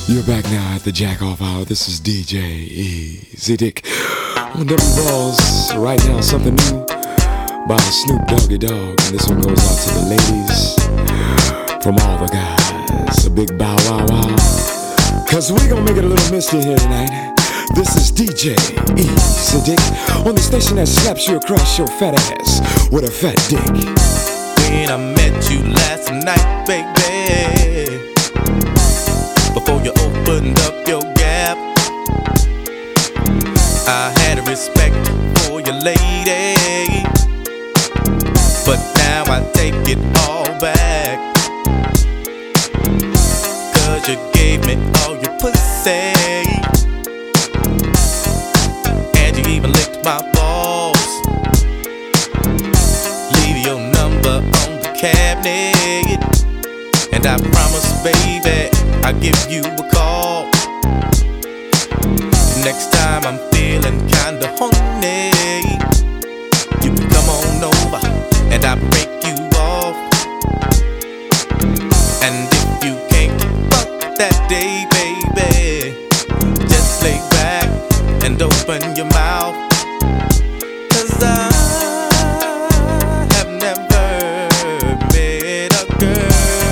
You're back now at the Jack Off Hour. This is DJ Easy Dick on them balls. Right now, something new by Snoop Doggy Dogg. And this one goes out to the ladies from all the guys. A big bow wow wow. Cause we gonna make it a little misty here tonight. This is DJ Easy Dick on the station that slaps you across your fat ass with a fat dick. When I met you last night, baby, before you opened up your gap, I had a respect for your lady, but now I take it all back. Cause you gave me all your pussy, and you even licked my balls. Leave your number on the cabinet, and I promise, baby, I'll give you a call. Next time I'm feeling kinda horny, you can come on over and I'll break you off. And if you can't fuck that day, baby, just lay back and open your mouth. Cause I have never met a girl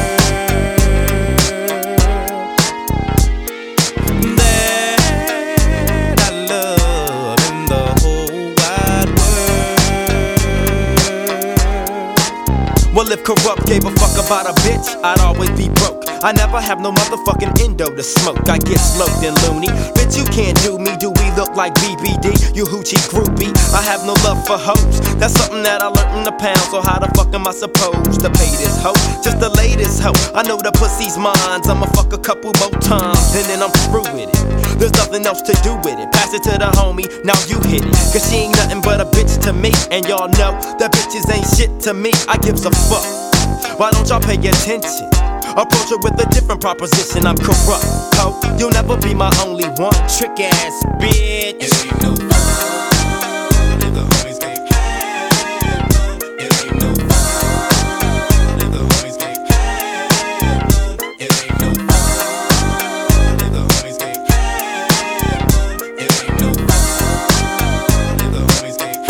well, if Corrupt gave a fuck about a bitch, I'd always be broke. I never have no motherfucking endo to smoke. I get sloped and loony. Bitch, you can't do me. Do we look like BBD? You hoochie groupie. I have no love for hoes. That's something that I learned in the pound. So how the fuck am I supposed to pay this hoe? Just the latest hoe. I know the pussy's mine. I'ma fuck a couple more times, and then I'm through with it. There's nothing else to do with it. Pass it to the homie, now you hit it. Cause she ain't nothing but a bitch to me. And y'all know that bitches ain't shit to me. I gives a fuck. Why don't y'all pay attention? Approach her with a different proposition. I'm corrupt, ho. You'll never be my only one. Trick ass bitch. It ain't no fun if the homies can't have none. It ain't no fun if the homies can't have none. It ain't no fun if the homies can't have none. It ain't no fun if the homies can't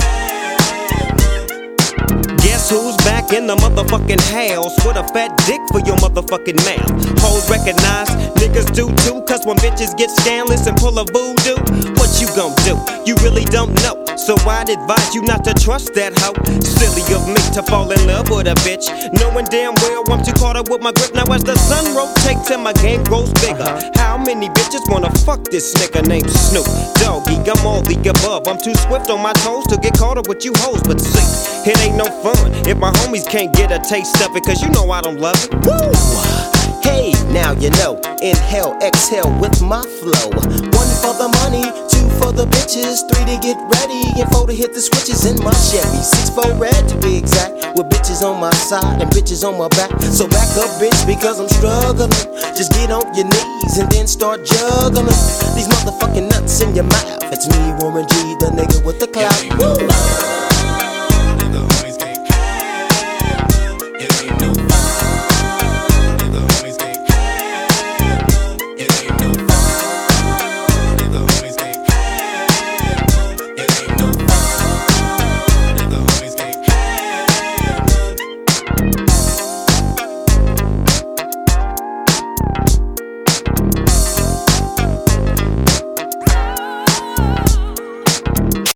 have none. Guess who's back in the motherfucking house with a fat dick for your motherfucking mouth? Hoes recognize, niggas do too. Cause when bitches get scandalous and pull a voodoo, what you gon' do? You really don't know. So I'd advise you not to trust that hoe. Silly of me to fall in love with a bitch, knowing damn well I'm too caught up with my grip. Now as the sun rotates and my game grows bigger, how many bitches wanna fuck this nigga named Snoop Doggy? I'm all the above. I'm too swift on my toes to get caught up with you hoes. But see, it ain't no fun if my homies can't get a taste of it. Cause you know I don't love it. Woo! Hey, now you know. Inhale, exhale with my flow. 1 for the money, 2 for the bitches, 3 to get ready, and 4 to hit the switches in my Chevy. 6 for red to be exact, with bitches on my side and bitches on my back. So back up, bitch, because I'm struggling. Just get on your knees and then start juggling these motherfucking nuts in your mouth. It's me, Warren G, the nigga with the clout. Woo!